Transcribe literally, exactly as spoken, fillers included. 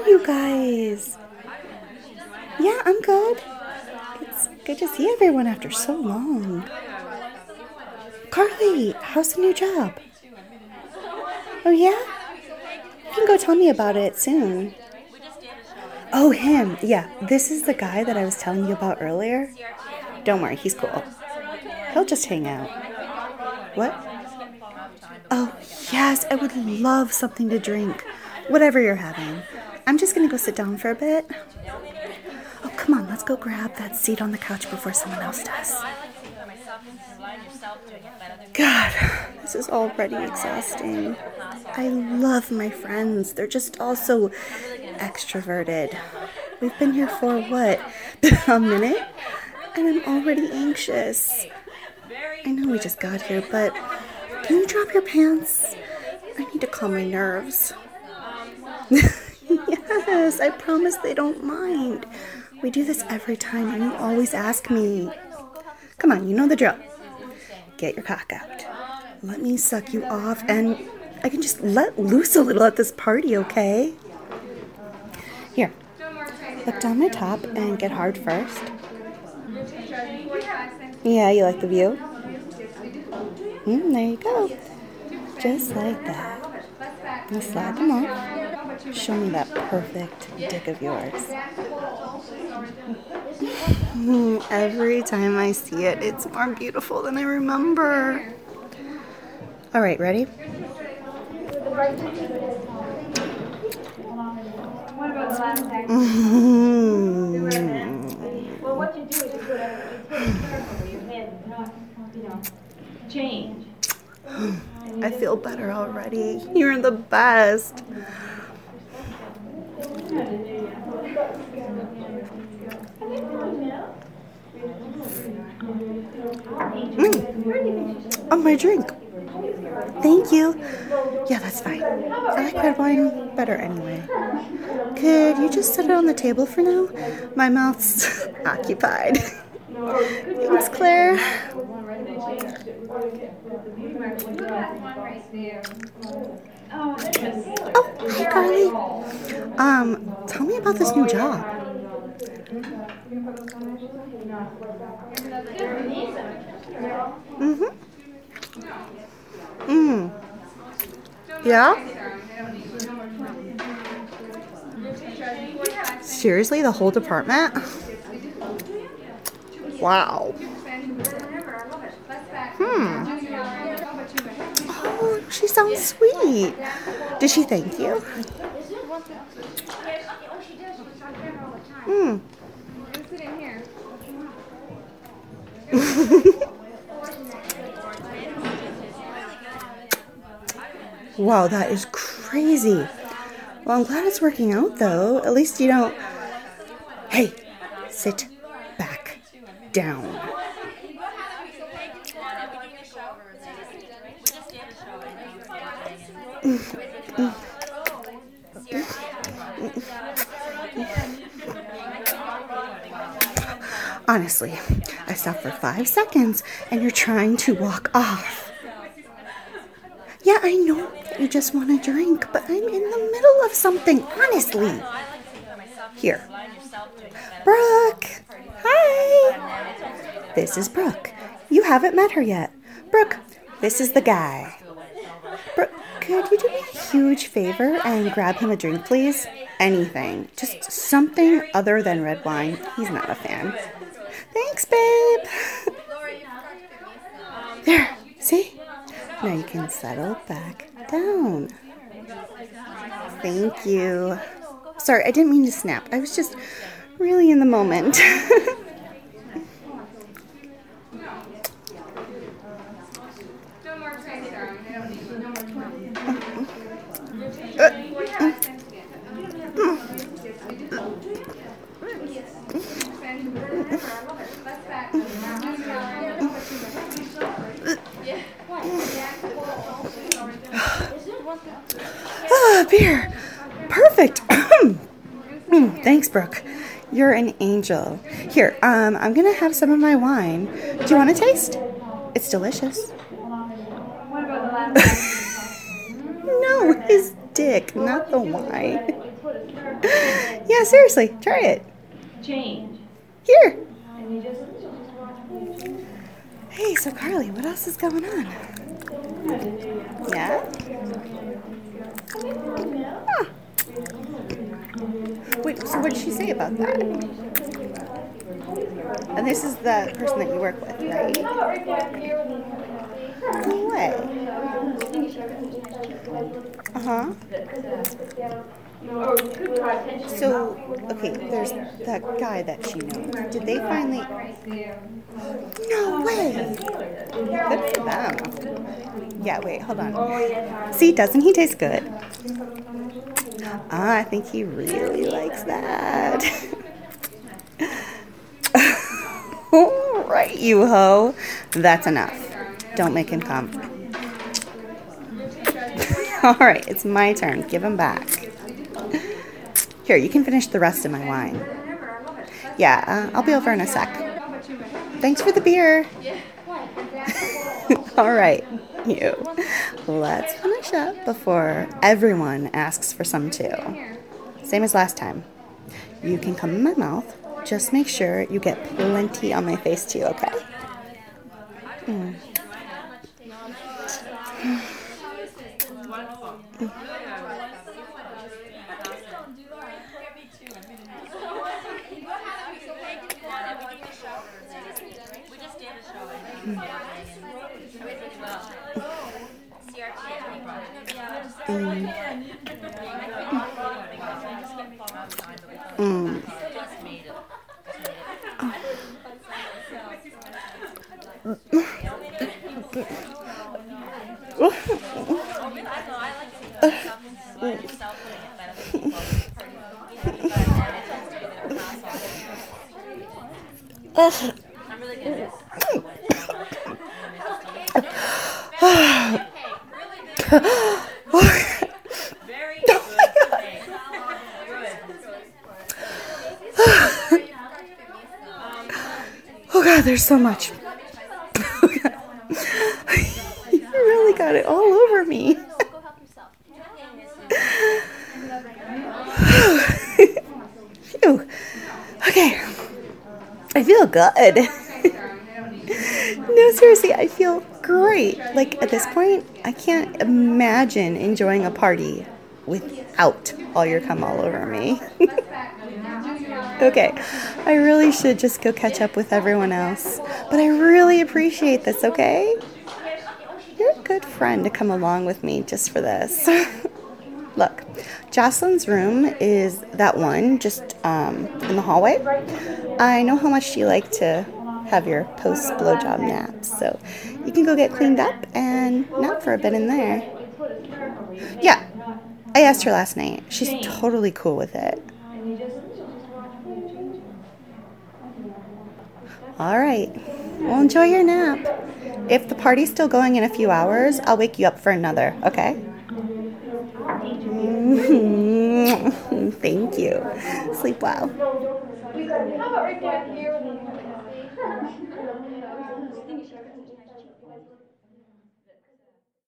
you guys? Yeah, I'm good. It's good to see everyone after so long. Carly, how's the new job? Oh, yeah? You can go tell me about it soon. Oh, him. Yeah, this is the guy that I was telling you about earlier. Don't worry, he's cool. He'll just hang out. What? Oh, yes, I would love something to drink. Whatever you're having. I'm just gonna go sit down for a bit. Oh, come on, let's go grab that seat on the couch before someone else does. God, this is already exhausting. I love my friends. They're just all so extroverted. We've been here for, what, a minute? And I'm already anxious. I know we just got here, but can you drop your pants? I need to calm my nerves. Yes, I promise they don't mind. We do this every time, and you always ask me. Come on, you know the drill. Get your cock out. Let me suck you off, and I can just let loose a little at this party, okay? Here, look down my top and get hard first. Yeah, you like the view? Mm, there you go. Just like that. Now slide them off. Show me that perfect dick of yours. Every time I see it, it's more beautiful than I remember. All right, ready? Well, what you do is you put everything careful in your head and not, you know, change. I feel better already. You're the best. Mm. Oh, my drink. Thank you. Yeah, that's fine. I like red wine better anyway. Could you just set it on the table for now? My mouth's occupied. Thanks, Claire. Oh, hi, Carly. Um, tell me about this new job. Mm-hmm. Mm. Yeah? Seriously, the whole department? Wow. Hmm. Oh, she sounds sweet. Did she thank you? Hmm. Wow, that is crazy. Well, I'm glad it's working out, though. At least you don't... Hey, sit back down. Honestly, I stopped for five seconds, and you're trying to walk off. Yeah, I know that you just want a drink, but I'm in the middle of something, honestly. Here. Brooke! Hi! This is Brooke. You haven't met her yet. Brooke, this is the guy. Brooke, could you do me a huge favor and grab him a drink, please? Anything. Just something other than red wine. He's not a fan. Thanks, babe. There, see? Now you can settle back down. Thank you. Sorry, I didn't mean to snap. I was just really in the moment. Ah, beer. Perfect. Mm, thanks, Brooke. You're an angel. Here, um, I'm gonna have some of my wine. Do you want to taste? It's delicious. No, his dick, not the wine. Yeah, seriously, try it. Change. Here. And you just... Hey, so Carly, what else is going on? Yeah? Huh. Wait, so what did she say about that? And this is the person that you work with, right? No way. Uh-huh. So, okay, there's that guy that she knows. Did they finally... No way! Good for them. Yeah, wait, hold on. See, doesn't he taste good? Ah, I think he really likes that. All right, you hoe. That's enough. Don't make him come. All right, it's my turn. Give him back. Here, you can finish the rest of my wine. Yeah, uh, I'll be over in a sec. Thanks for the beer. All right, you. Let's finish up before everyone asks for some too. Same as last time. You can come in my mouth. Just make sure you get plenty on my face too, okay? Mm. Mm. Mm. Oh God, there's so much. You really got it all over me. Phew. Okay. I feel good. No, seriously, I feel great. Like, at this point, I can't imagine enjoying a party without all your cum all over me. Okay, I really should just go catch up with everyone else. But I really appreciate this, okay? You're a good friend to come along with me just for this. Look, Jocelyn's room is that one just um, in the hallway. I know how much you like to have your post-blowjob naps, so you can go get cleaned up and nap for a bit in there. Yeah, I asked her last night. She's totally cool with it. All right, well, enjoy your nap. If the party's still going in a few hours, I'll wake you up for another, okay? Thank you. Sleep well.